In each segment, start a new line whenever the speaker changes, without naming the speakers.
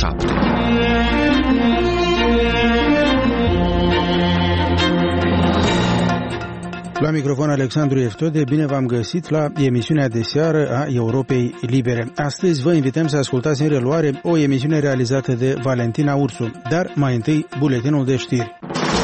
7.
La microfon Alexandru Eftode, bine v-am găsit la emisiunea de seară a Europei Libere. Astăzi vă invităm să ascultați în reluare o emisiune realizată de Valentina Ursu, dar mai întâi buletinul de știri.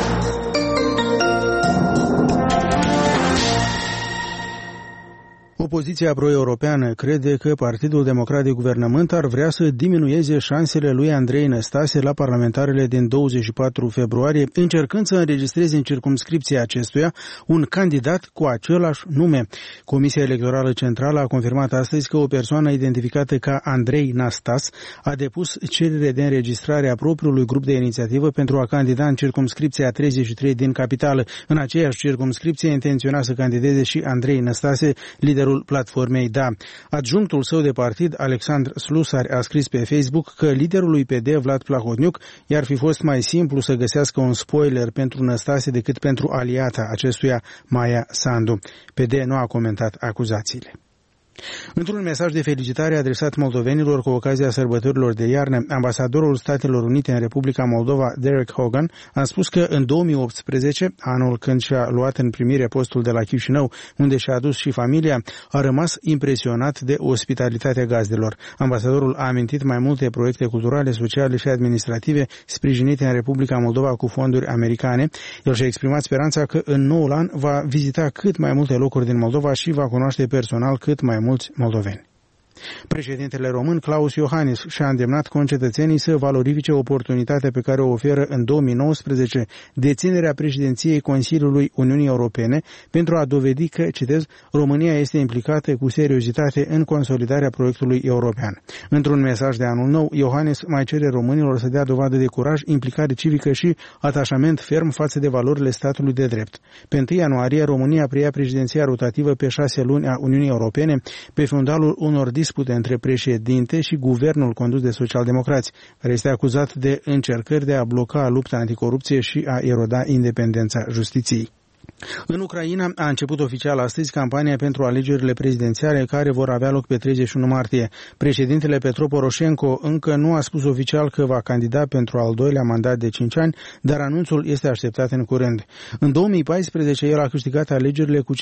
Opoziția pro-europeană crede că Partidul Democrat de Guvernământ ar vrea să diminueze șansele lui Andrei Năstase la parlamentarele din 24 februarie, încercând să înregistreze în circumscripția acestuia un candidat cu același nume. Comisia Electorală Centrală a confirmat astăzi că o persoană identificată ca Andrei Năstas a depus cerere de înregistrare a propriului grup de inițiativă pentru a candida în circumscripția 33 din capitală. În aceeași circumscripție intenționa să candideze și Andrei Năstase, liderul platformei Da. Adjunctul său de partid, Alexandru Slusari, a scris pe Facebook că liderului PD, Vlad Plahotniuc, i-ar fi fost mai simplu să găsească un spoiler pentru Năstase decât pentru aliata acestuia, Maia Sandu. PD nu a comentat acuzațiile. Într-un mesaj de felicitare adresat moldovenilor cu ocazia sărbătorilor de iarnă, ambasadorul Statelor Unite în Republica Moldova, Derek Hogan, a spus că în 2018, anul când și-a luat în primire postul de la Chișinău, unde și-a adus și familia, a rămas impresionat de ospitalitatea gazdelor. Ambasadorul a amintit mai multe proiecte culturale, sociale și administrative sprijinite în Republica Moldova cu fonduri americane. El și-a exprimat speranța că în noul an va vizita cât mai multe locuri din Moldova și va cunoaște personal cât mai mulți moldoveni. Președintele român Klaus Iohannis și-a îndemnat concetățenii să valorifice oportunitatea pe care o oferă în 2019 deținerea președinției Consiliului Uniunii Europene pentru a dovedi că, citez, România este implicată cu seriozitate în consolidarea proiectului european. Într-un mesaj de anul nou, Iohannis mai cere românilor să dea dovadă de curaj, implicare civică și atașament ferm față de valorile statului de drept. Pe 1 ianuarie, România preia președinția rotativă pe 6 luni a Uniunii Europene pe fundalul unor dispute între președinte și guvernul condus de socialdemocrați, care este acuzat de încercări de a bloca lupta anticorupție și a eroda independența justiției. În Ucraina a început oficial astăzi campania pentru alegerile prezidențiale care vor avea loc pe 31 martie. Președintele Petro Poroșenko încă nu a spus oficial că va candida pentru al doilea mandat de 5 ani, dar anunțul este așteptat în curând. În 2014 el a câștigat alegerile cu 54%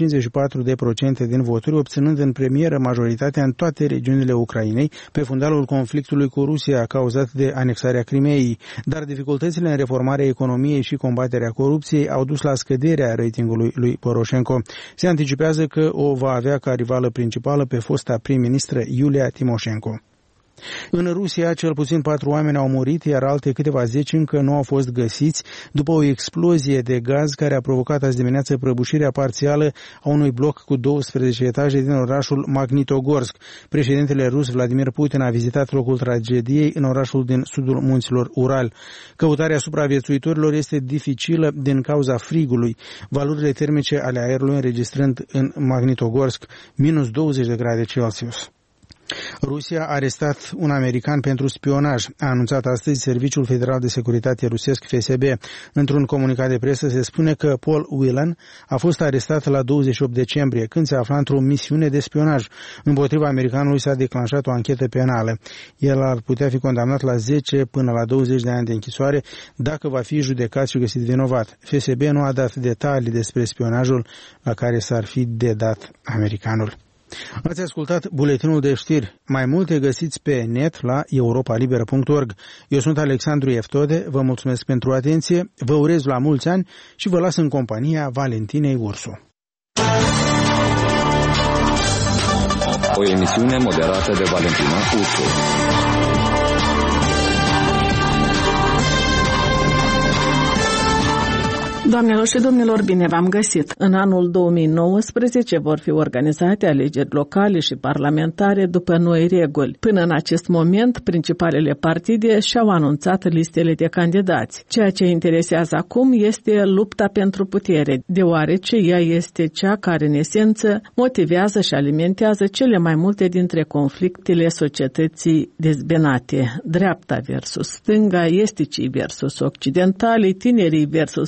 din voturi, obținând în premieră majoritatea în toate regiunile Ucrainei, pe fundalul conflictului cu Rusia cauzat de anexarea Crimeei, dar dificultățile în reformarea economiei și combaterea corupției au dus la scăderea ratingului lui Poroșenko. Se anticipează că o va avea ca rivală principală pe fosta prim-ministră Iulia Timoșenko. În Rusia, cel puțin 4 oameni au murit, iar alte câteva zeci încă nu au fost găsiți după o explozie de gaz care a provocat azi dimineață prăbușirea parțială a unui bloc cu 12 etaje din orașul Magnitogorsk. Președintele rus Vladimir Putin a vizitat locul tragediei în orașul din sudul munților Ural. Căutarea supraviețuitorilor este dificilă din cauza frigului, valorile termice ale aerului înregistrând în Magnitogorsk minus 20 de grade Celsius. Rusia a arestat un american pentru spionaj, a anunțat astăzi Serviciul Federal de Securitate rusesc FSB. Într-un comunicat de presă se spune că Paul Whelan a fost arestat la 28 decembrie, când se afla într-o misiune de spionaj. Împotriva americanului s-a declanșat o anchetă penală. El ar putea fi condamnat la 10 până la 20 de ani de închisoare dacă va fi judecat și găsit vinovat. FSB nu a dat detalii despre spionajul la care s-ar fi dedat americanul. Ați ascultat buletinul de știri. Mai multe găsiți pe net la europalibera.org. Eu sunt Alexandru Eftode, vă mulțumesc pentru atenție, vă urez la mulți ani și vă las în compania Valentinei Ursu.
O emisiune moderată de Valentina Ursu.
Doamnelor și domnilor, bine v-am găsit! În anul 2019 vor fi organizate alegeri locale și parlamentare după noi reguli. Până în acest moment, principalele partide și-au anunțat listele de candidați. Ceea ce interesează acum este lupta pentru putere, deoarece ea este cea care, în esență, motivează și alimentează cele mai multe dintre conflictele societății dezbinate. Dreapta versus stânga, esticii versus occidentali, tinerii versus pensionari,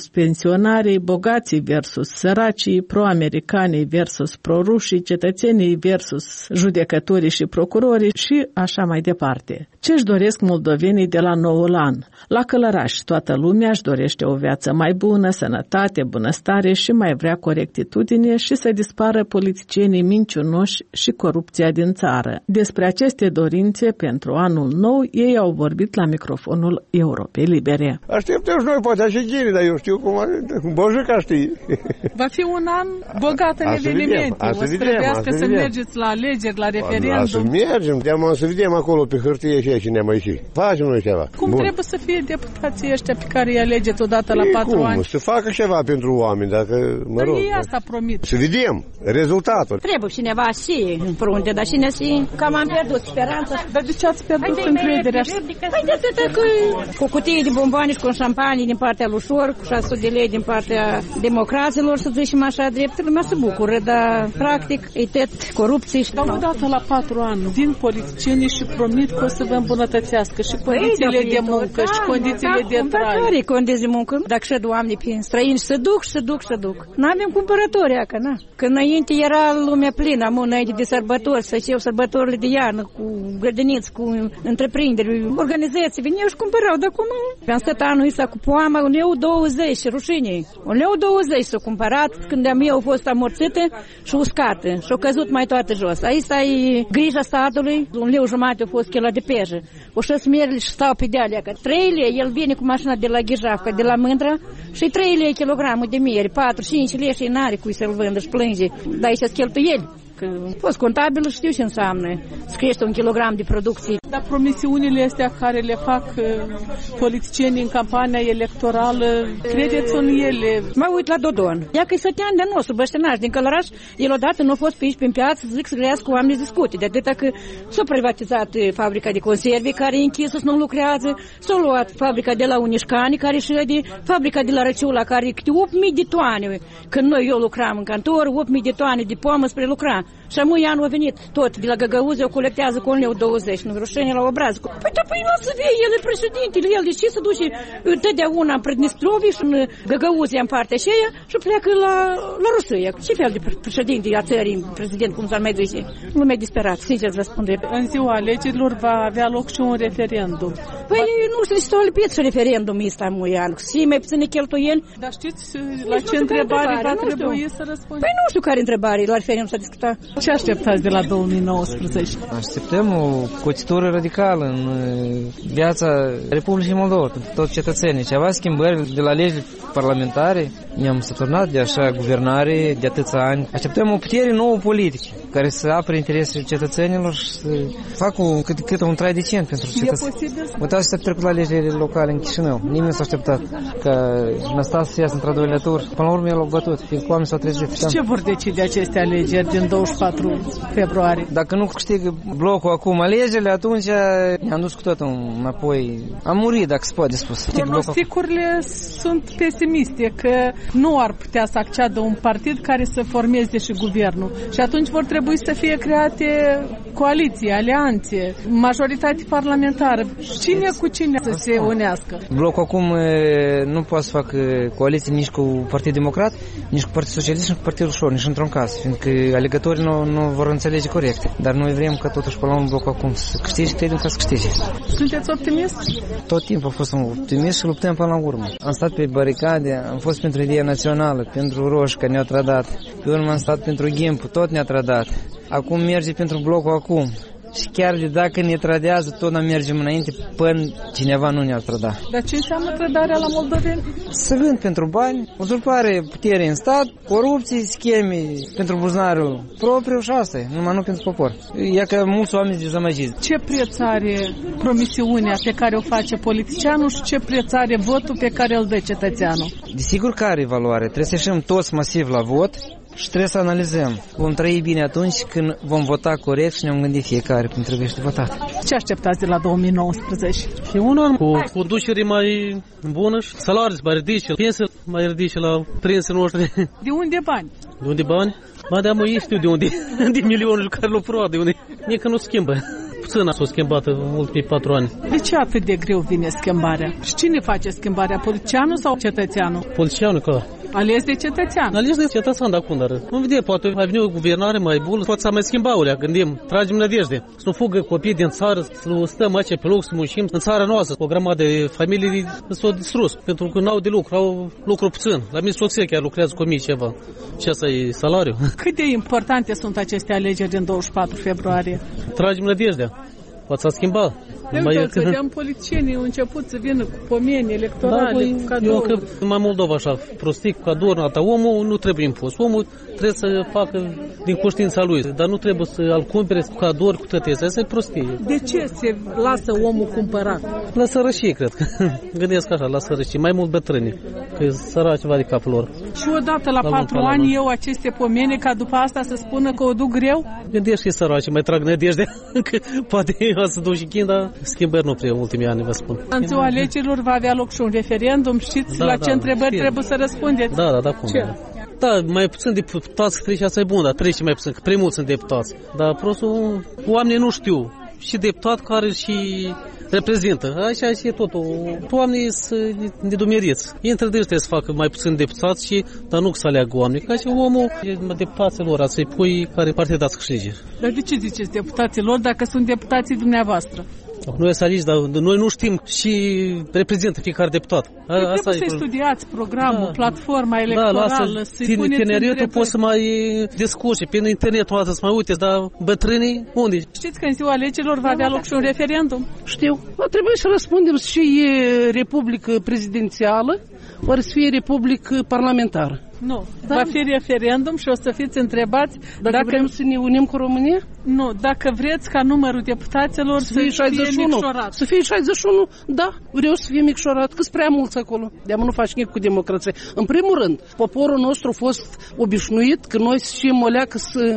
revoluționarii, bogații versus săracii, pro-americanii versus pro-rușii, cetățenii versus judecătorii și procurorii și așa mai departe. Ce-și doresc moldovenii de la noul an? La Călăraș toată lumea își dorește o viață mai bună, sănătate, bunăstare și mai vrea corectitudine și să dispară politicienii minciunoși și corupția din țară. Despre aceste dorințe pentru anul nou, ei au vorbit la microfonul Europei Libere.
Așteptăm și noi, poate așa ghiri, dar eu știu cum Bojica știi.
Va fi un an bogat în evenimente. O să trebuiască să mergeți la alegeri, la referendum.
Să mergem, să vedem acolo pe hârtie și cine mai ieși. Facem noi ceva.
Cum trebuie să fie deputații ăștia pe care îi alegeți odată la 4 ani?
Să facă ceva pentru oameni, dacă, mă rog.
Ei asta promit.
Să vedem rezultatul.
Trebuie cineva și în frunte, dar cine și cam am pierdut speranța.
Dar de ce ați pierdut încrederea?
Păi de atâta că cu cutii de bomboane și cu șampanie din partea lui Șor, cu 600 de lei din partea democraților, să zicem așa drept, lumea se bucură, dar practic e tot corupție.
Dar odată la 4 ani vin politicienii și promit că o să vă îmbunătățească și condițiile de muncă și condițiile de trai.
Condiții de muncă, dacă și oamenii prin străini se duc. N-avem cumpărători, na. Că înainte era lumea plină, înainte de sărbători, să știu sărbătorile de iarnă, cu grădiniți, cu întreprinderi, organizații, veneau și cumpărau, dar acum am stat anul ăsta cu poama, 1,20 și rușine. 1,20 s-a cumpărat când de-a mie au fost amorțite și uscate și au căzut mai toate jos. Aici e grija statului, 1,5 lei a fost kila de pejă. O să merg și stau pe de-alea, că 3 lei, el vine cu mașina de la Ghijavca, de la Mândra, și 3 lei kilogramul de miere, 4-5 lei și n-are cui să-l vândă și plânge. Dar aici-s cheltuieli. Că a fost contabil, știu ce înseamnă să crește 1 kilogram de producție.
Dar promisiunile astea care le fac politicienii în campania electorală, credeți în ele?
Mă uit la Dodon. Ea că-i sătean de nostru, băștenaș din Călăraș, el odată nu a fost pe aici, prin piață, zic să grească cu oameni discute. De atâta că s-a privatizat fabrica de conserve, care e închisă, nu lucrează, s-a luat fabrica de la Unișcani, care și de fabrica de la Răciula, care e câte 8.000 de toane. Când eu lucram în cantor, 8.000 de toane de pomă spre lucra. Și amui anul a venit tot de la Găgăuze, o colectează cu 1,20 lei, nu rușine la obraz. Păi da, păi nu să fie, el e președintele, el de ce se duce totdeauna în Pridnistrovi și în Găgăuze în partea aceea și pleacă la Rusia. Ce fel de președinte a țării, prezident, cum s-ar mai zice? Lumea disperat, sincer să răspund.
În ziua alegerilor va avea loc și un referendum.
Păi nu știu, s-a lipit și referendumul ăsta amui an, și mai puține cheltuieli.
Dar știți la ce întrebare va trebui să răspundem?
Păi nu știu care întrebare, la referendum s-a discutat.
Ce așteptați de la 2019?
Așteptăm o cotitură radicală în viața Republicii Moldova, pentru toți cetățenii. Ceva schimbări de la legile parlamentare. Ne-am săturnat de așa guvernare de atâția ani. Așteptăm o putere nouă politică, care să apere interesele cetățenilor și să facă cât un trai decent pentru cetățeni. Uitați să trecut la legile locale în Chișinău. Nimeni s-a așteptat ca Năstase să iasă într-a doilea tur. Până la urmă el a bătut, fiindcă oamenii s-au trezit.
Și ce vor decide aceste alegeri din 24 februarie?
Dacă nu câștigă blocul acum alegerile, atunci ne-am dus cu totul înapoi. Am murit, dacă se poate spus.
Pronosticurile sunt pesimiste, că nu ar putea să acceadă un partid care să formeze și guvernul. Și atunci vor trebui să fie create coaliții, alianțe, majoritate parlamentară. Cine cu cine să se unească?
Blocul acum nu poate să facă coaliții nici cu Partidul Democrat, nici cu Partidul Socialist, nici cu Partidul Ușor, nici într-un caz, fiindcă alegătorii nu vor înțelege corect. Dar noi vrem ca totuși până la un bloc acum să câștige, credem ca să câștige.
Sunteți optimist?
Tot timpul am fost un optimist și luptăm până la urmă. Am stat pe baricade, am fost pentru ideea națională, pentru Roșca ne-a trădat. Pe urmă am stat pentru Ghimpu, tot ne-a trădat. Acum merge pentru blocul acum. Și chiar de dacă ne trădează, tot ne mergem înainte până cineva nu ne-a trădat.
Dar ce înseamnă trădarea la moldoveni?
Să vând pentru bani, uzurpare putere în stat, corupții, scheme pentru buzunarul propriu și asta e, numai nu pentru popor. E că mulți oameni dezamăgiți.
Ce preț are promisiunea pe care o face politicianul și ce preț are votul pe care îl dă cetățeanul?
Desigur că are valoare, trebuie să ieșim toți masiv la vot. Și trebuie să analizăm. Vom trăi bine atunci când vom vota corect și ne-am gândit fiecare cum trebuie să votat.
Ce așteptați de la 2019?
Și un an cu conducere mai bună și salarii mai ridice, pensii mai ridice la prinții noștri.
De unde bani?
De unde bani? Ba, dar mă, știu de unde. De milionul care l-au furat, de unde. Nici că nu schimbă. puțin s-a schimbat în ultimii 4 ani.
De ce atât de greu vine schimbarea? Și cine face schimbarea? Politicianul sau cetățeanul?
Politicianul, că
Ales de cetățean.
Ales de cetățean, dar cum, dar nu vede, poate mai vine o guvernare mai bună, poate să mai schimba olea, gândim, tragem nădejde. Să nu fugă copiii din țară, să stăm aici pe loc, să muncim în țara noastră. O grămadă de familii s-au distrus, pentru că n-au de lucru, au lucru puțin. La mine soție chiar lucrează cu mii ceva. Și asta e salariu.
Cât de importante sunt aceste alegeri din 24 februarie?
Tragem nădejdea. Poate să schimba.
Să vedeam politicienii au început să vină cu pomeni electorale, cu cadouri.
Eu cred că mai Moldova așa, prostic, cadouri, omul nu trebuie impus. Omul trebuie să facă din conștiința lui, dar nu trebuie să-l cumpere cu cadouri, cu toate astea. Asta e prostie.
De ce se lasă omul cumpărat?
La sărăcie, cred că. Gândesc așa, la sărăcie. Mai mult bătrâni, că e săraci ceva de capul lor.
Și odată la 4 ani eu aceste pomeni, ca după asta să spună că o duc greu?
Gândești că e săraci, mai trag nădejde, că poate să duc și chin, dar schimbări nu prea ultimii ani, vă spun.
În ziua alegerilor va avea loc și un referendum, știți la ce întrebări trebuie să răspundeți?
Da, cum?
Ce?
Da, mai puțin deputați trece, asta e bun, dar trece mai puțin, că prea mulți sunt deputați. Dar prostul, oamenii nu știu și deputat care și reprezintă. Așa e totul. Oamenii sunt nedumeriți. Ei între deci trebuie să facă mai puțin deputați și, dar nu să aleagă oameni. Ca și omul, deputaților, să-i pui care partida să câștige.
Dar de ce ziceți deputaților dacă sunt deputații dumneavoastră?
Noi să alici, dar noi nu știm și reprezintă fiecare deputat.
Trebuie să studiați programul, platforma electorală, să-i puneți
tineretul poți să mai discuți, pe internetul ăsta să mai uite, dar bătrânii unde?
Știți că în ziua alegerilor va avea loc și un referendum?
Știu. Va trebui să răspundem și e republică prezidențială, ori să fie republică parlamentară.
Nu. Da. Va fi referendum și o să fiți întrebați
dacă vrem să ne unim cu România?
Nu. Dacă vreți ca numărul deputaților să fie 61. Micșorat.
Să fie 61, da. Vreau să fie micșorat, că-s prea mulți acolo. De-aia nu faci nimic cu democrație. În primul rând, poporul nostru a fost obișnuit că noi știm o leacă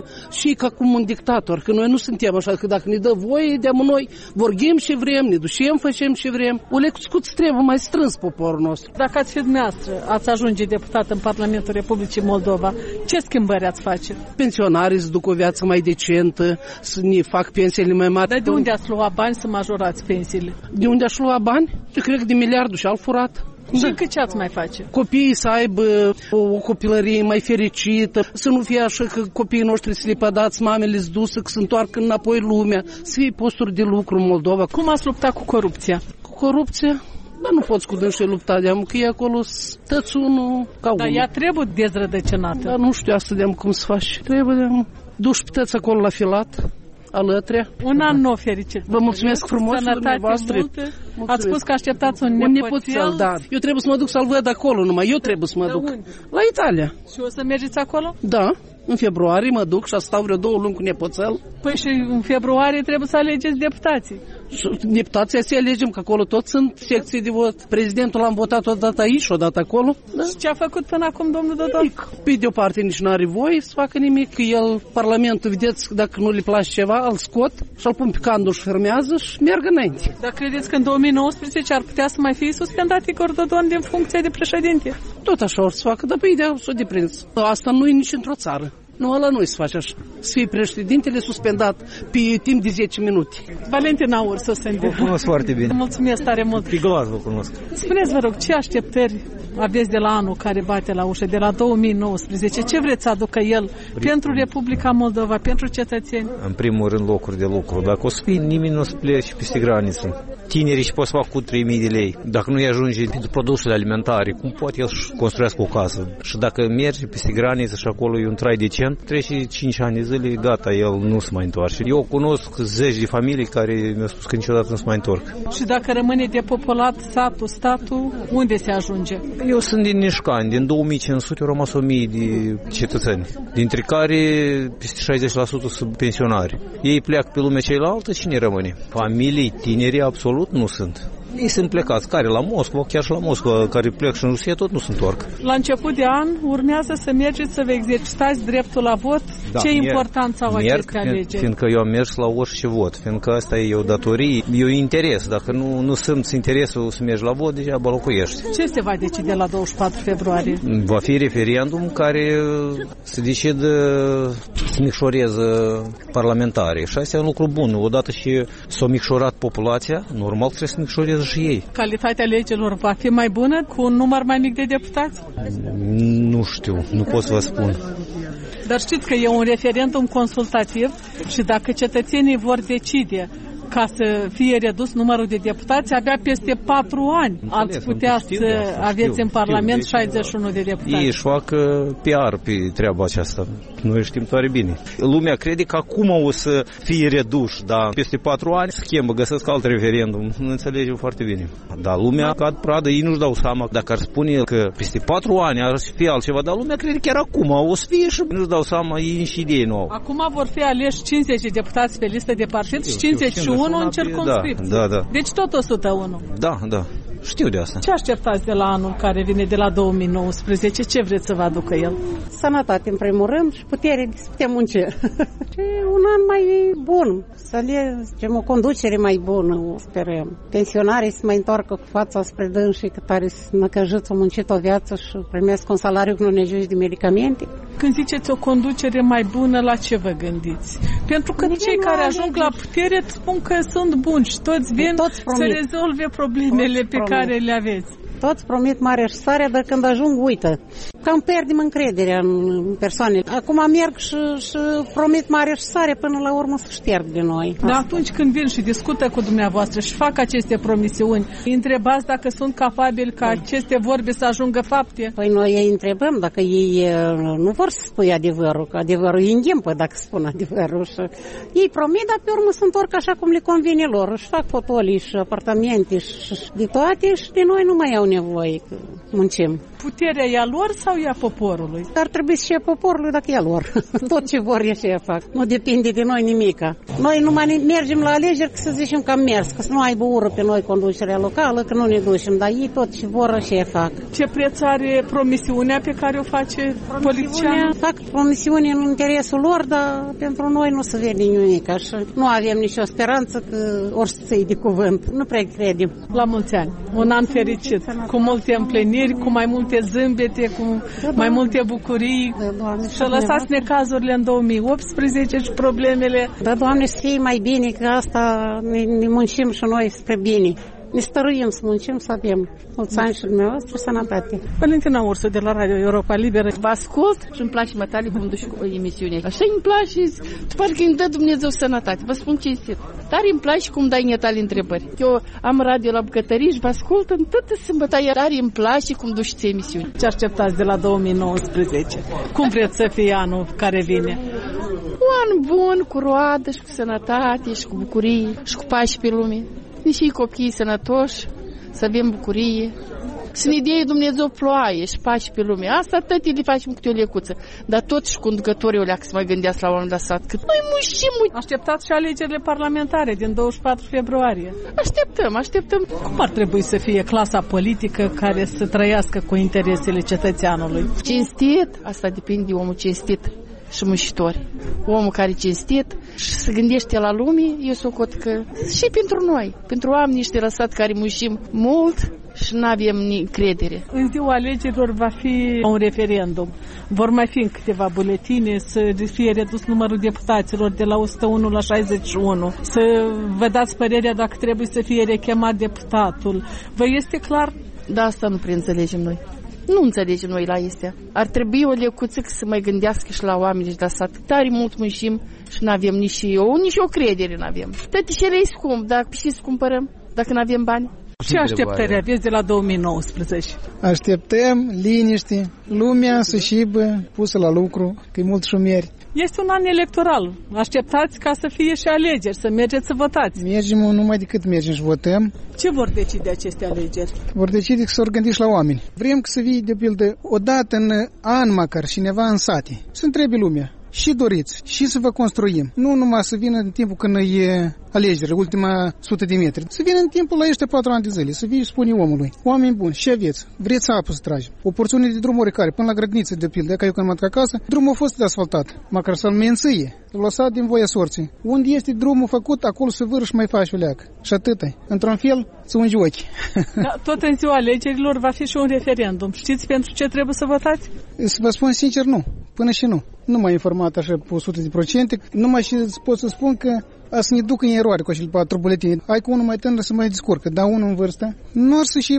și ca cum un dictator, că noi nu suntem așa, că dacă ne dă voie, de-aia noi vorbim ce vrem, ne ducem, facem ce vrem. O leacă trebuie mai strâns poporul nostru.
Dacă ați fi dumneavoastră, ați ajunge deputat în Parlamentul Republicii Moldova, ce schimbări ați face?
Pensionarii să duc o viață mai decentă, să ne fac pensiile mai mari.
Dar de unde ați luat bani să majorați pensiile?
De unde aș lua bani? Eu cred că de miliardul și-al furat.
Și încă ce ați mai face?
Copiii să aibă o copilărie mai fericită, să nu fie așa că copiii noștri să le pădați, mamele să dusă, că se întoarcă înapoi lumea, să fie posturi de lucru în Moldova.
Cum ați luptat cu corupția?
Cu corupția? Dar nu poți cu dânsul lupta, de-am că e acolo stăți unul ca unul.
Dar ea trebuie dezrădăcinată.
Dar nu știu asta de-am cum să faci. Trebuie de-am duși puteți acolo la filat, alătrea.
Un an nou fericit.
Vă mulțumesc frumos dumneavoastră.
Ați spus că așteptați un nepoțel.
Da. Eu trebuie să mă duc să-l văd acolo numai. Eu trebuie să mă duc.
Unde?
La Italia.
Și o să mergeți acolo?
Da. În februarie mă duc și stau vreo 2 luni cu nepoțel.
Păi și în februarie trebuie să alegeți deputații.
Deputații să alegem, că acolo toți sunt secții de vot. Prezidentul l-am votat odată aici și odată acolo.
Da? Și ce a făcut până acum domnul Dodon?
Pe de o parte nici nu are voie să facă nimic, că el, Parlamentul, vedeți, dacă nu le place ceva, îl scot și îl pun pe candul și fermează și merg înainte.
Dar credeți că în 2019 ar putea să mai fie suspendat Igor Dodon din funcția de președinte?
Tot așa or să facă, dar pe ideea s-o deprins. Asta nu e nici într-o țară. Nu, ăla nu-i să faci așa. Să fie președintele suspendat pe timp de 10 minute.
Valentin Aur,
Vă cunosc foarte bine.
Mulțumesc tare mult.
Pe glas vă cunosc.
Spuneți, vă rog, ce așteptări aveți de la anul care bate la ușă, de la 2019? Ce vreți să aducă el pentru Republica Moldova, pentru cetățeni?
În primul rând locuri de lucru. Dacă o să fie, nimeni nu o să plece peste graniță. Tinerii și pot să fac cu 3.000 de lei. Dacă nu-i ajunge pentru produsele alimentare, cum poate el să construiască o casă? Și dacă merge peste graniță și acolo e un trai decent, trece 5 ani de zile, gata, el nu se mai întoarce. Eu cunosc zeci de familii care mi-au spus că niciodată nu se mai întorc.
Și dacă rămâne depopulat satul, statul, unde se ajunge?
Eu sunt din Nișcani, din 2500 au rămas 1000 de cetățeni, dintre care peste 60% sunt pensionari. Ei pleacă pe lumea cealaltă, cine rămâne? Familii, tineri, absolut nu sunt. Ei sunt plecați, care la Moscova, chiar și la Moscova, care plec și în Rusia, tot nu se întorc.
La început de an urmează să mergeți să vă exercitați dreptul la vot. Da, ce importanță au aceste alegeri?
Fiindcă eu am mers la orice vot, fiindcă asta e o datorie, e un interes. Dacă nu simți interesul să mergi la vot, deja locuiești.
Ce se va decide la 24 februarie?
Va fi referendum care se decide să micșoreze parlamentarii. Și asta e un lucru bun. Odată și s-a micșorat populația, normal trebuie să micșoreze și ei.
Calitatea legilor va fi mai bună cu un număr mai mic de deputați?
Nu știu, nu pot să vă spun.
Dar știți că e un referendum consultativ și dacă cetățenii vor decide ca să fie redus numărul de deputați, abia peste 4 ani ați putea să aveți în Parlament 61 de deputați.
Ei își fac PR pe treaba aceasta. Noi știm tare bine. Lumea crede că acum o să fie reduși, dar peste 4 ani schimbă, găsesc alt referendum. Nu înțelegem foarte bine. Dar lumea cad pradă, ei nu-și dau seama dacă ar spune că peste 4 ani ar fi altceva, dar lumea crede chiar acum o să fie și nu-și dau seama, ei și idei nouă.
Acum vor fi aleși 50 de deputați pe listă de partid și 51 în circumscripție.
Da.
Deci tot 101.
Da. Știu de asta.
Ce așteptați de la anul care vine, de la 2019? Ce vreți să vă aducă el?
Sănătate, în primul rând, și putere să putem munci. Un an mai bun, să le zicem, o conducere mai bună, sperăm. Pensionarii să mai întoarcă cu fața spre dânsii, că tare să năcăjiți, au muncit o viață și primesc un salariu cu nejuși de medicamente.
Când ziceți o conducere mai bună, la ce vă gândiți? Pentru că cei care ajung la putere spun că sunt buni și toți vin să rezolve problemele pe care le aveți.
Toți promit mare și soare, dar când ajung, uită. Cam pierdem încrederea în persoane. Acum merg și promit mare și soare, până la urmă să șterg de noi.
Dar atunci când vin și discută cu dumneavoastră și fac aceste promisiuni, întrebați dacă sunt capabili ca aceste vorbe să ajungă fapte?
Păi noi îi întrebăm dacă ei nu vor să spui adevărul, că adevărul e înghimpă dacă spun adevărul. Și ei promit, dar pe urmă se întorc așa cum le convine lor. Își fac fotolii și apartamente și de toate și de noi nu mai au nevoie că muncim.
Puterea e a lor sau e a poporului?
Ar trebui și a poporului dacă e a lor. Tot ce vor e și fac. Nu depinde de noi nimica. Noi numai mergem la alegeri că să zicem că am mers, că să nu aibă ură pe noi conducerea locală, că nu ne ducem, dar ei tot ce vor și fac.
Ce preț are promisiunea pe care o face politicianul?
Fac promisiuni în interesul lor, dar pentru noi nu se vede nimic. Și nu avem nicio speranță că ori să ții de cuvânt. Nu prea credem.
La mulți ani. Un an fericit. Cu multe împliniri, cu mai multe zâmbete, cu mai multe bucurii. Să lăsați necazurile în 2018 și problemele.
Da, Doamne, să fie mai bine, că asta ne muncim și noi spre bine. Ne stăruim să muncim, să avem mulți ani și dumneavoastră, sănătate.
Valentina Ursu de la Radio Europa Liberă.
Vă ascult și îmi place mătale cum duci cu emisiunea. Așa îmi place, parcă îmi dă Dumnezeu sănătate. Vă spun cinstit. Tare îmi place cum dai netale întrebări. Eu am radio la bucătărie și vă ascult în toată sâmbătă. Tare îmi place cum duci emisiuni.
Ce așteptați de la 2019? Cum vreți să fie anul care vine?
Un an bun, cu roadă și cu sănătate și cu bucurie și cu pace pe lume. Și copiii sănătoși, să avem bucurie, să ne dea Dumnezeu ploaie și pace pe lume. Asta tot le facem câte o lecuță. Dar tot și conducătorii o leacă să mai gândească la oameni de sat. Că noi mușim.
Așteptați și alegerile parlamentare din 24 februarie.
Așteptăm.
Cum ar trebui să fie clasa politică care să trăiască cu interesele cetățeanului?
Cinstit, asta depinde de omul cinstit și muncitori. Omul care e cinstit și se gândește la lume, eu socot că și pentru noi, pentru oameni niște lăsat care muncim mult și nu avem încredere.
În ziua alegerilor va fi un referendum. Vor mai fi în câteva buletine să fie redus numărul deputaților de la 101 la 61. Să vă dați părerea dacă trebuie să fie rechemat deputatul. Vă este clar?
Da, asta nu prea înțelegem noi. Nu înțelegem noi la astea. Ar trebui o lecuță să mai gândească și la oamenii de sat. Tare mult muncim și nu avem nici o credere nu avem. Toate cele e scump, dar și să cumpărăm dacă nu avem bani.
Ce așteptări aveți de la 2019?
Așteptăm liniște, lumea să șibă, pusă la lucru, că e mult șomeri.
Este un an electoral. Așteptați ca să fie și alegeri, să mergeți să votați.
Mergem numai decât mergem și votăm.
Ce vor decide aceste alegeri?
Vor decide că s-au gândit la oameni. Vrem să vii, de pildă, odată în an măcar cineva în sate. Să întrebe lumea. și doriți și să vă construim. Nu numai să vină în timpul când e alegerile, ultima 100 de metri. Să vină în timpul la ăștia 4 ani de zile, să vii și spune omului: oameni buni, ce aveți? Vreți apă să tragem? O porțiune de drum oricare, până la grădiniță de pildă, că eu când m-am dat acasă, drumul a fost asfaltat, măcar să-l menție. L-a lăsat din voia sorții. Unde este drumul făcut, acolo să vâră și mai faci o leacă. Și atâta. Într-un fel, să ungi ochii.
Da, tot în ziua alegerilor va fi și un referendum. Știți pentru ce trebuie să votați?
Să vă spun sincer, nu. Până și nu. Nu m-a informat așa pe 100%. Numai și pot să spun că a să ne ducă în eroare cu acele 4 buletine. Hai cu unul mai tânăr să mai descurcă, dar unul în vârstă nu ar să și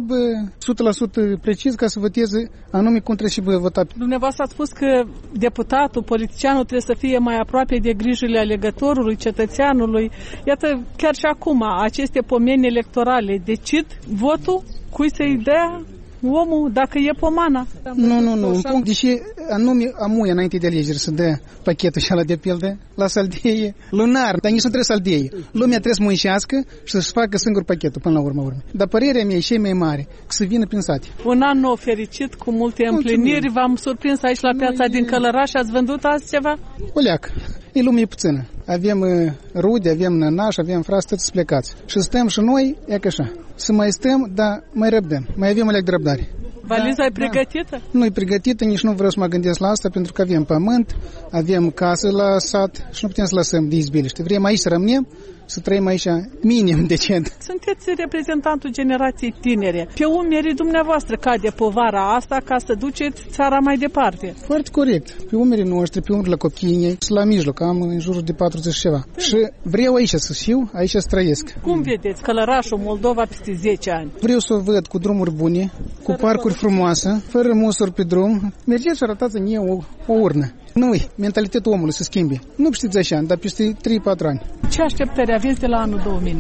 100% precis ca să voteze anume cum trebuie și votat.
Dumneavoastră ați spus că deputatul, politicianul trebuie să fie mai aproape de grijile alegătorului, cetățeanului. Iată, chiar și acum, aceste pomeni electorale decid votul, cui să-i dea omul, dacă e pomana.
Nu. Deși anume amuie înainte de alegeri să dea pachetul și ala de pildă la saldie lunar, dar nici nu trebuie saldie. Lumea trebuie să muncească și să-și facă singur pachetul până la urmă. Dar părerea mea e cea mai mare, că să vină prin sate.
Un an nou fericit, cu multe împliniri. V-am surprins aici la piața din Călăraș. Ați vândut azi ceva?
O leacă. E lume puțină. Avem rude, avem nănași, avem frați, toți plecați. Și stăm și noi, e ca așa. Să mai stăm, dar mai răbdăm. Mai avem o leacă de răbdare.
Valiza e pregătită?
Nu e pregătită, nici nu vreau să mă gândesc la asta, pentru că avem pământ, avem casă la sat și nu putem să lăsăm de izbeliște. Vrem aici să rămânem, să trăim aici minim decent.
Sunteți reprezentantul generației tinere. Pe umerii dumneavoastră cade povara asta ca să duceți țara mai departe.
Foarte corect. Pe umerii noștri, pe umerii la copiii, la mijloc, am în jurul de 40 ceva. Și vreau aici să fiu, aici să trăiesc.
Cum vedeți Călărașul, Moldova peste 10 ani?
Vreau să o văd cu drumuri bune, cu parcuri frumoase, fără musuri pe drum. Mergeți și arătați în eu o urnă. Nu-i mentalitatea omului să schimbe. Nu peste 10 ani, dar peste 3-4 ani.
Ce așteptări aveți de la anul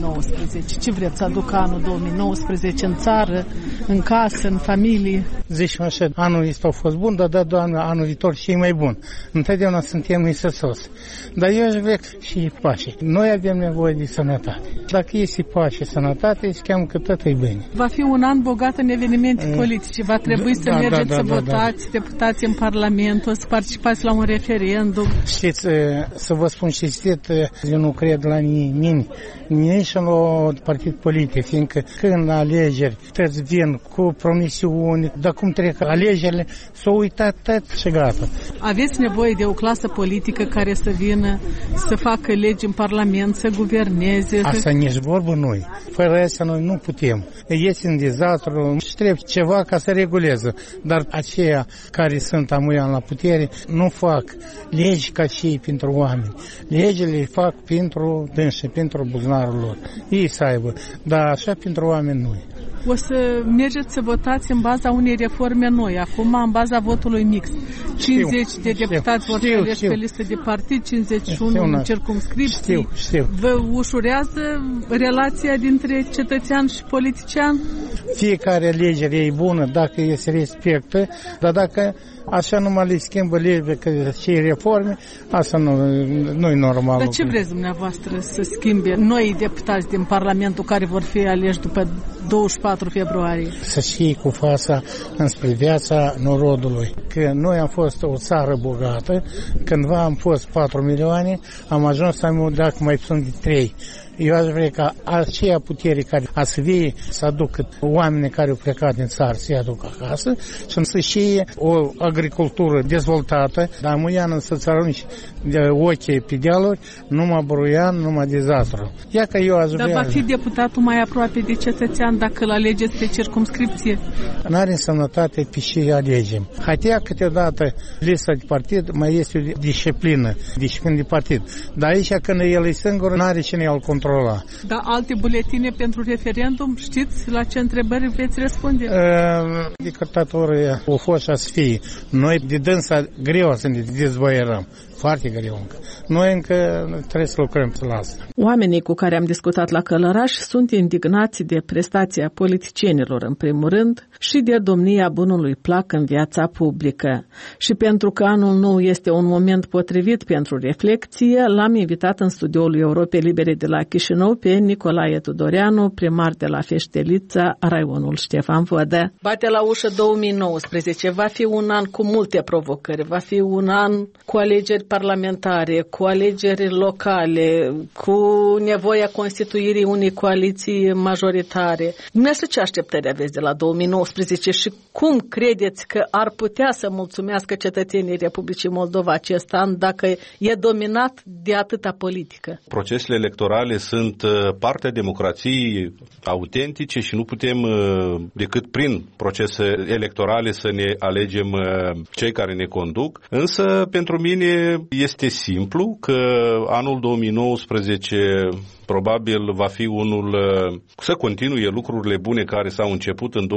2019? Ce vreți să aducă anul 2019 în țară, în casă, în familie?
Zici așa, anul ăsta a fost bun, dar anul viitor și e mai bun. Întotdeauna suntem nisăsos. Dar eu aș vrea și pace. Noi avem nevoie de sănătate. Dacă este pace și sănătate, cheamă că tot e bine.
Va fi un an bogat în evenimente politice. Va trebui să mergeți să votați deputați în Parlament, o să participați la un referendum.
Știți, să vă spun cinstit, eu nu cred la nimeni, nici la partid politic, fiindcă când alegeri toți vin cu promisiuni, dar cum trec alegerile, s-au uitat tot și gata.
Aveți nevoie de o clasă politică care să vină să facă legi în Parlament, să guverneze.
Asta nici vorbă noi. Fără asta noi nu putem. Este în dezastru și trebuie ceva ca să reguleze. Dar aceia care sunt amuian la putere nu fac legi ca și pentru oameni. Legile le fac pentru dânsi, pentru buzunarul lor. Ei să aibă, dar așa pentru oameni nu.
O să mergeți să votați în baza unei reforme noi, acum în baza votului mixt. 50 de deputați vor fi aleși pe listă de partid, 51 în circumscripții. Vă ușurează relația dintre cetățean și politician?
Fiecare alegere e bună dacă se respectă, dar dacă așa numai le schimbă legile și reforme, asta nu e normal.
Dar ce vreți dumneavoastră să schimbe noi deputați din Parlamentul care vor fi aleși după 24 februarie?
Să știi cu fața înspre viața norodului. Că noi am fost o țară bogată, cândva am fost 4 milioane, am ajuns să am dacă mai sunt de 3. Eu aș vrea ca aceea putere care a să vie să aducă oamenii care au plecat din țară să-i aducă acasă și să știe o agricultură dezvoltată, dar muiană să-ți arunci de ochii pe dealuri, numai buruian, numai dezastru. Ia că eu aș vrea...
Dar va fi deputatul mai aproape de cetățean dacă îl alegeți pe circumscripție?
N-are însemnătate pe și alegem. Hatea câteodată lista de partid mai este o disciplină de partid. Dar aici când el e singur, n-are cine îl controla.
Dar alte buletine pentru referendum, știți la ce întrebări veți răspunde?
Dictatorii au fost să fie. Noi de dânsa greu să ne dezbăierăm. Foarte greu încă. Noi încă trebuie să lucrăm la asta.
Oamenii cu care am discutat la Călăraș sunt indignați de prestații reputația politicienilor în primul rând și de domnia bunului plac în viața publică. Și pentru că anul nou este un moment potrivit pentru reflecție, l-am invitat în studioul Europei Libere de la Chișinău pe Nicolae Tudoreanu, primar de la Feștelița, raionul Ștefan Vodă. Bate la ușă 2019, va fi un an cu multe provocări, va fi un an cu alegeri parlamentare, cu alegeri locale, cu nevoia constituirii unei coaliții majoritare. Dumneavoastră, ce așteptări aveți de la 2019 și cum credeți că ar putea să mulțumească cetățenii Republicii Moldova acest an dacă e dominat de atâta politică?
Procesele electorale sunt partea democrației autentice și nu putem decât prin procese electorale să ne alegem cei care ne conduc. Însă, pentru mine este simplu că anul 2019 probabil va fi unul să continue lucrurile bune care s-au început în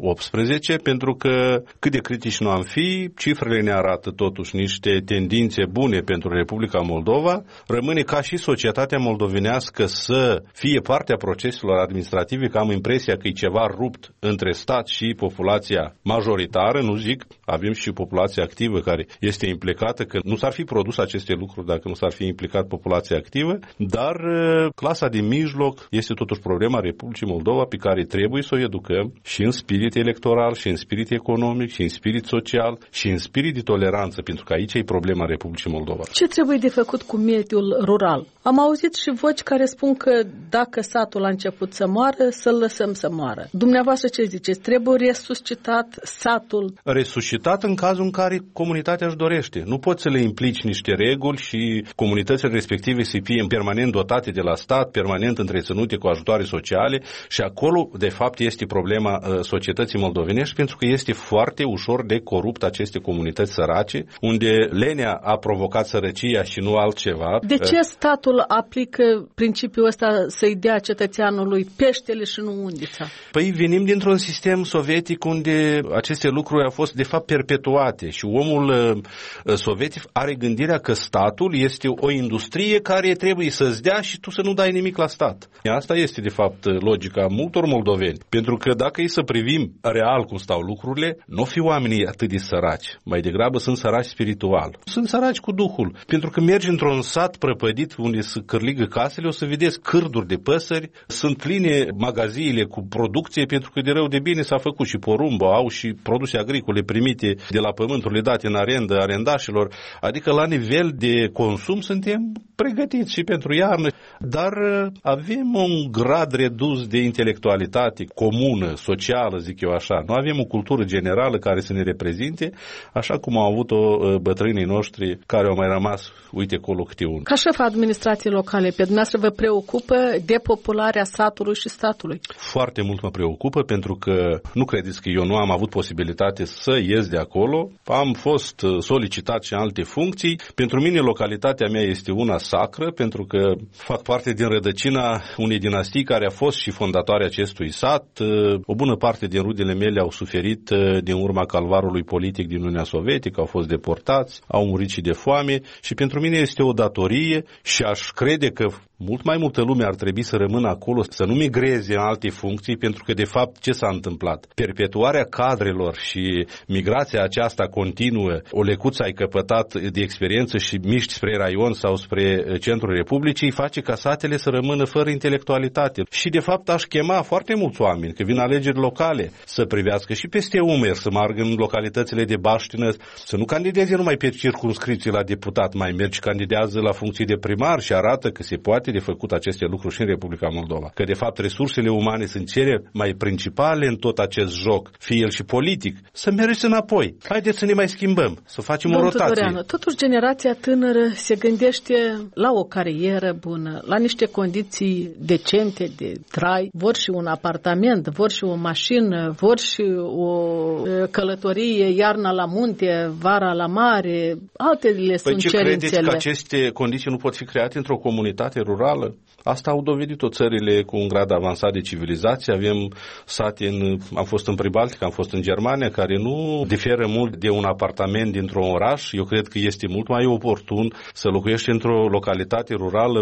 2018, pentru că cât de critici nu am fi, cifrele ne arată totuși niște tendințe bune pentru Republica Moldova. Rămâne ca și societatea moldovenească să fie partea proceselor administrative, că am impresia că e ceva rupt între stat și populația majoritară, nu zic, avem și populația activă care este implicată, că nu s-ar fi produs aceste lucruri dacă nu s-ar fi implicat populația activă, dar clasa din mijloc este totuși problema Republicii Moldova pe care trebuie să o educăm și în spirit electoral, și în spirit economic, și în spirit social, și în spirit de toleranță, pentru că aici e problema Republicii Moldova.
Ce trebuie de făcut cu mediul rural? Am auzit și voci care spun că dacă satul a început să moară, să-l lăsăm să moară. Dumneavoastră ce ziceți? Trebuie resuscitat satul?
Resuscitat în cazul în care comunitatea își dorește. Nu poți să le implici niște reguli și comunitățile respective să fie permanent dotate de la stat, permanent întreținute cu ajutoare sociale, și acolo, de fapt, este problema societății moldovenești, pentru că este foarte ușor de corupt aceste comunități sărace, unde lenea a provocat sărăcia și nu altceva.
De ce statul aplică principiul ăsta să-i dea cetățeanului peștele și nu undița?
Păi venim dintr-un sistem sovietic unde aceste lucruri au fost, de fapt, perpetuate și omul sovietic are gândirea că statul este o industrie care trebuie să-ți dea și tu să nu dai nimic la stat. Asta este, de fapt, logica multor moldoveni. Pentru că dacă e să privim real cum stau lucrurile, nu fi oamenii atât de săraci. Mai degrabă sunt săraci spiritual. Sunt săraci cu Duhul. Pentru că mergi într-un sat prăpădit unde se cârligă casele, o să vedeți cârduri de păsări, sunt pline magaziile cu producție, pentru că de rău de bine s-a făcut și porumb, au și produse agricole primite de la pământurile date în arendă arendașilor. Adică la nivel de consum suntem pregătiți și pentru iarnă, dar avem un grad redus de intelectualitate comună, socială, zic eu așa. Nu avem o cultură generală care să ne reprezinte, așa cum au avut-o bătrânii noștri care au mai rămas, uite, acolo câte unul.
Ca șef administrației locale, pe dumneavoastră vă preocupă depopularea satului și statului?
Foarte mult mă preocupă, pentru că nu credeți că eu nu am avut posibilitate să ies de acolo. Am fost solicitat și în alte funcții. Pentru mine localitatea mea este una sacră, pentru că fac parte din rădăcina unei dinastii care a fost și fondatoarea acestui sat. O bună parte din rudele mele au suferit din urma calvarului politic din Uniunea Sovietică, au fost deportați, au murit și de foame și pentru mine este o datorie și aș crede că mult mai multă lume ar trebui să rămână acolo, să nu migreze în alte funcții, pentru că de fapt ce s-a întâmplat? Perpetuarea cadrelor și migrația aceasta continuă, o lecuță ai căpătat de experiență și miști spre raion sau spre centrul Republicii, face ca satele să rămână fără intelectualitate. Și de fapt aș chema foarte mulți oameni, că vin alegeri locale, să privească și peste umeri, să meargă în localitățile de baștină, să nu candideze numai pe circumscripții la deputat, mai mergi, candidează la funcții de primar și arată că se poate de făcut aceste lucruri și în Republica Moldova. Că de fapt resursele umane sunt cele mai principale în tot acest joc, fie el și politic. Să mergeți înapoi. Haideți să ne mai schimbăm, să facem o rotație.
Tudoreanu, totuși generația tânără se gândește la o carieră bună, la niște condiții decente de trai, vor și un apartament, vor și o mașină, vor și o călătorie, iarna la munte, vara la mare, altele sunt cerințele.
Păi ce credeți că aceste condiții nu pot fi create într-o comunitate rurală? Asta au dovedit-o țările cu un grad avansat de civilizație. Avem sate, am fost în Pribaltica, am fost în Germania, care nu diferă mult de un apartament dintr-un oraș. Eu cred că este mult mai oportun să locuiești într-o localitate rurală unde este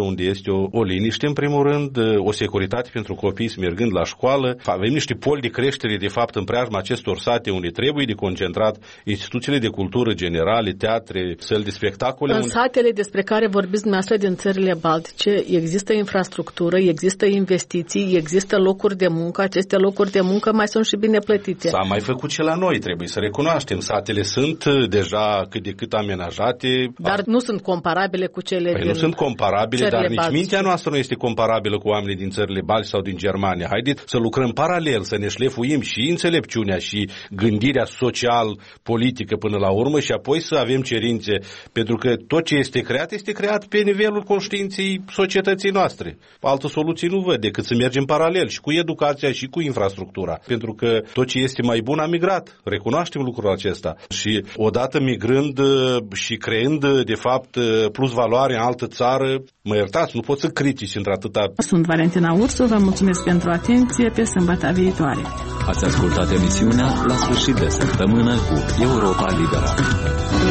este o liniște, în primul rând, o securitate pentru copii mergând la școală. Avem niște poli de creștere, de fapt, în preajma acestor sate unde trebuie de concentrat instituțiile de cultură generale, teatre, săli de spectacole.
În satele despre care vorbiți dumneavoastră din țările baltice, există infrastructură, există investiții, există locuri de muncă, aceste locuri de muncă mai sunt și bine plătite.
S-a mai făcut ce la noi, trebuie să recunoaștem. Satele sunt deja cât de cât amenajate.
Dar nu sunt comparabile cu cele din
nu sunt comparabile, dar nici
baltice.
mintea noastră nu este comparabilă cu oamenii din țările baltice sau din Germania. Haideți să lucrăm paralel, să ne șlefuim și înțelepciunea și gândirea social-politică până la urmă și apoi să avem cerințe, pentru că tot ce este creat pe nivelul conștiinței societății noastre. Altă soluție nu văd decât să mergem paralel și cu educația și cu infrastructura, pentru că tot ce este mai bun a migrat. Recunoaștem lucrul acesta. Și odată migrând și creând, de fapt, plus valoare în altă țară, mă iertați, nu pot să critici într-atâta.
Sunt Valentina Ursu, vă mulțumesc pentru atenție, pe sâmbătă viitoare.
Ați ascultat emisiunea La sfârșit de săptămână cu Europa Liberă.